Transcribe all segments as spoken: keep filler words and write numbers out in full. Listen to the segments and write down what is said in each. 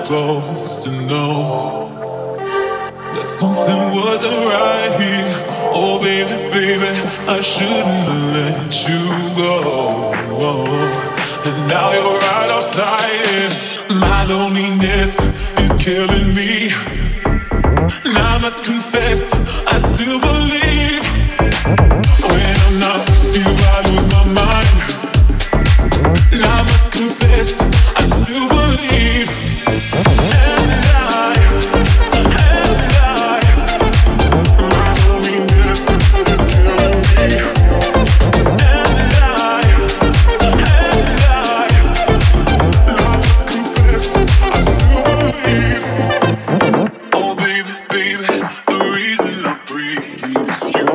supposed to know that something wasn't right here. Oh baby, baby, I shouldn't have let you go. And now you're right outside it. My loneliness is killing me. And I must confess, I still believe. When I'm not with you, I lose my mind. And I must confess, I still believe. And I, and I, my loneliness is killing me. And I, and I, I must confess, I still believe. Oh baby, baby, the reason I breathe is you.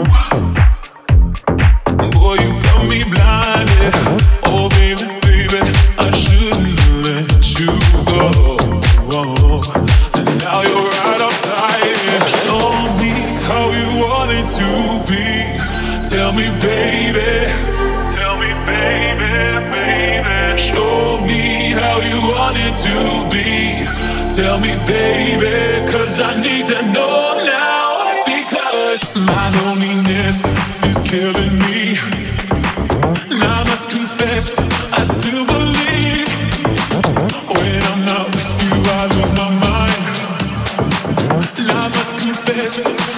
Boy, you got me blinded. Oh baby, baby, I shouldn't have let you go. And now you're right outside it. Show me how you want it to be. Tell me, baby. Tell me, baby, baby. Show me how you want it to be. Tell me, baby, cause I need to know now. Because my loneliness is killing me. And I must confess, I still believe. When I'm not with you, I lose my mind. And I must confess,